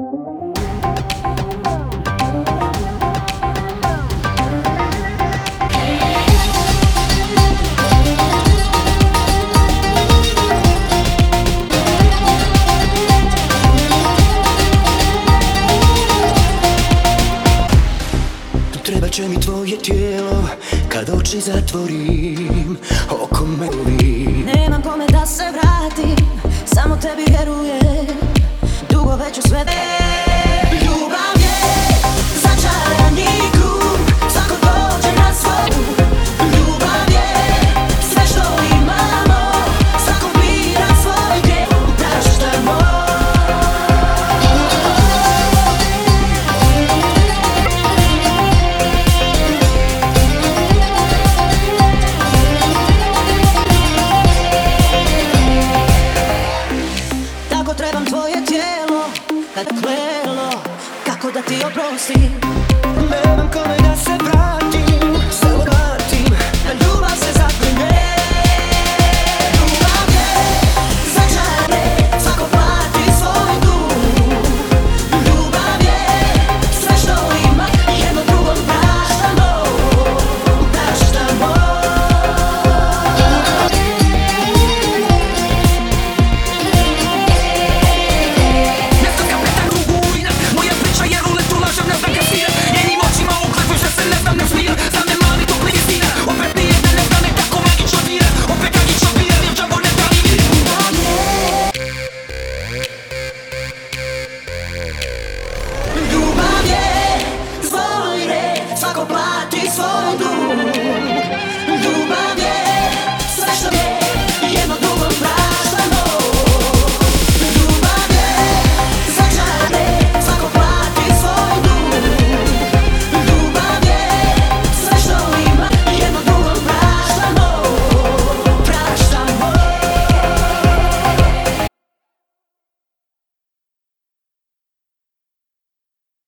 Trebat će mi tvoje tijelo kad oči zatvorim, oko me uvijek. Nemam kome da se vratim, samo tebi vjerujem, dugo već u sve. Ljubav je začarani krug, svako dođe na svoj. Ljubav je sve što imamo, svako bira svoj djelo, praštamo. Tako trebam tvoje tijelo, kad klelo, kako da ti oprostim. Nemam kome da se vratim, samo vratim, A ljubav se zapne. Ljubav je začarane, svako plati svoj dug. Ljubav je sve što ima, jedno drugom praštamo, praštamo. Moja priča je rulet, ulažem, ne znam kasirat. Njenim očima uklepiš da se ne znam ne smirat. Znam ne mali to plizina, opet nijedne ne znam ne tako magično dira. Opet tragično bira, jer džavo ne pravi mir. Ljubav je svoj red, svako plati svoj dug.